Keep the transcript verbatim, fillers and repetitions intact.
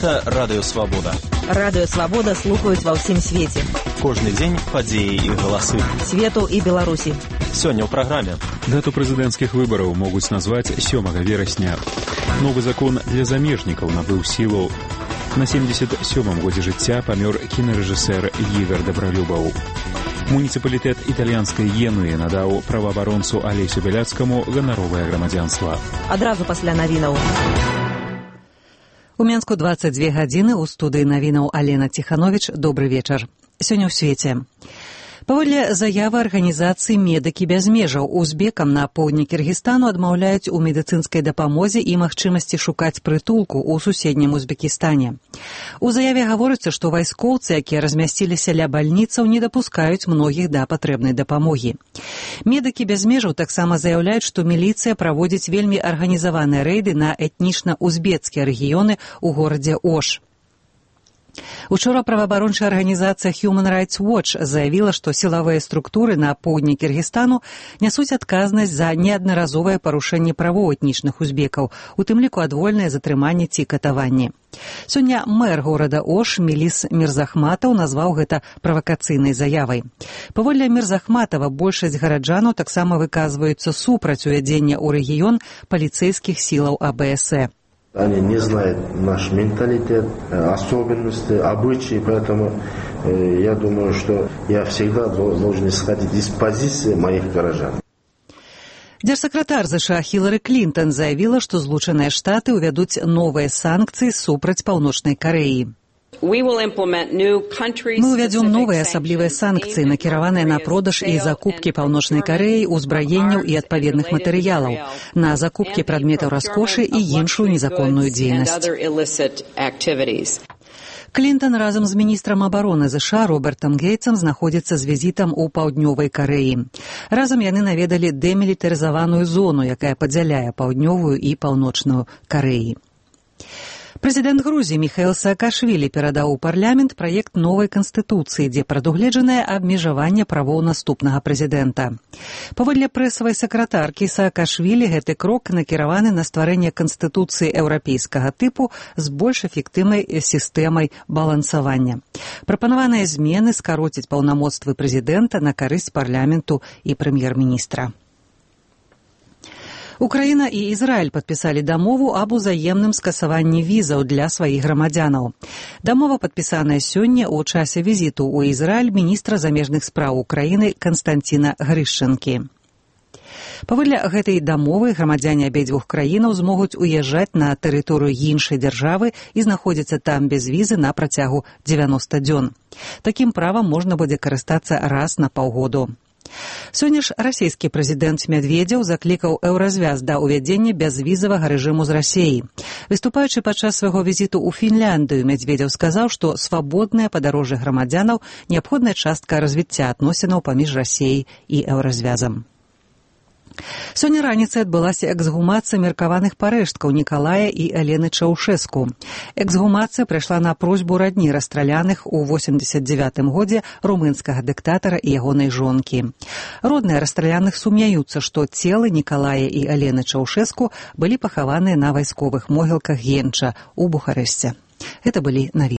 Гэта Радыё Свабода. Радыё Свабода слухаюць ва ўсім свеце. Кожны дзень падзеі і галасы. Свету і Беларусі. Сёння ў праграме. Дату прэзідэнцкіх выбараў могуць назваць сёмага верасня. Новы закон для замежнікаў набыў сілу. На семдзесят сёмым годзе жыцця памёр кінарэжысэр Ігар Дабралюбаў. Муніцыпалітэт італьянскай Генуі надаў праваабаронцу Алесю Бяляцкаму ганаровае грамадзянства. Адразу пасля навінаў. У Менску дваццаць дзве гадзіны, у студыі навінаў Алена Ціхановіч. Добры вечар. Сёння ў свеце. Паводле заявы арганізацыі «Медыкі без межаў», узбекам на поўдні Кіргізстану адмаўляюць у медыцынскай дапамозе і магчымасці шукаць прытулку ў суседнім Узбекістане. У заяве гаворыцца, што вайскоўцы, якія размясціліся ля бальніцаў, не дапускаюць многіх да патрэбнай дапамогі. «Медыкі без межаў» таксама заяўляюць, што міліцыя праводзіць вельмі арганізаваныя рэйды на этнічна-узбецкія рэгіёны ў горадзе Ош. Учора праваабарончая арганізацыя Human Rights Watch заявіла, што сілавыя структуры на поўдні Кіргізстану нясуць адказнасць за неаднаразовае парушэнне правоў этнічных узбекаў, у тым ліку адвольнае затрыманне ці катаванні. Сёння мэр горада Ош Мелис Мирзахматаў назваў гэта правакацыйнай заявай. Паводле Мирзахматава большасць гараджанаў таксама выказваюцца супраць увядзення ў рэгіён паліцэйскіх сілаў А Бэ Эс Э. Они не знают наш менталитет, особенности, обычаи, поэтому э, я думаю, что я всегда должен исходить из позиции моих горожан. Дзяржсакратар США Хілары Клінтон заявіла, што Злучаныя Штаты ўвядуць новыя санкцыі супраць Паўночнай Карэі. Мы ўвядзём новыя асаблівыя санкцыі, накіраваныя на продаж і закупкі Паўночнай Карэі узбраенняў і адпаведных матэрыялаў, на закупкі прадметаў раскошы і іншую незаконную дзейнасць. Клінтон разам з міністрам абароны США Робертам Гейтсам знаходзіцца з візітам у Паўднёвай Карэі. Разам яны наведалі дэмілітарызаваную зону, якая падзяляе Паўднёвую і Паўночную Карэі. Прэзідэнт Грузіі Міхаіл Саакашвілі перадаў у парламент праект новай канстытуцыі, дзе прадугледжанае абмежаванне правоў наступнага прэзідэнта. Паводле прэсавай сакратаркі Саакашвілі гэты крок накіраваны на стварэнне канстытуцыі еўрапейскага тыпу з больш эфектыўнай сістэмай балансавання. Прапанаваныя змены скароцяць паўнамоцтвы прэзідэнта на карысць парламенту і прэм'ер-міністра. Украіна і Ізраіль падпісалі дамову аб узаемным скасаванні візаў для сваіх грамадзянаў. Дамова падпісаная сёння ў часе візіту ў Ізраіль міністра замежных спраў Украіны Канстанціна Грышчанкі. Паводле гэтай дамовы грамадзяне абедзвюх краінаў змогуць уязджаць на тэрыторыю іншай дзяржавы і знаходзіцца там без візы на працягу дзевяноста дзён. Такім правам можна будзе карыстацца раз на паўгоду. Сёння ж расійскі прэзідэнт Медведзеў заклікаў еўразвяз да ўвядзення бязвізавага рэжыму з Расіяй. Выступаючы падчас свайго візіту ў Фінляндыю, Медведзеў сказаў, што свабоднае падарожжа грамадзянаў неабходная частка развіцця адносінаў паміж Расіяй і еўразвязам. Сёння раніцай адбылася эксгумацыя меркаваных парэшткаў Нікалая і Алены Чаўшэску. Эксгумацыя прайшла на просьбу радні расстраляных у восемдзесят дзевятым годзе румынскага дыктатара і ягонай жонкі. Родныя расстраляных сумняюцца, што целы Нікалая і Алены Чаўшэску былі пахаваныя на вайсковых могілках Генча ў Бухарэсце. Гэта былі навіны.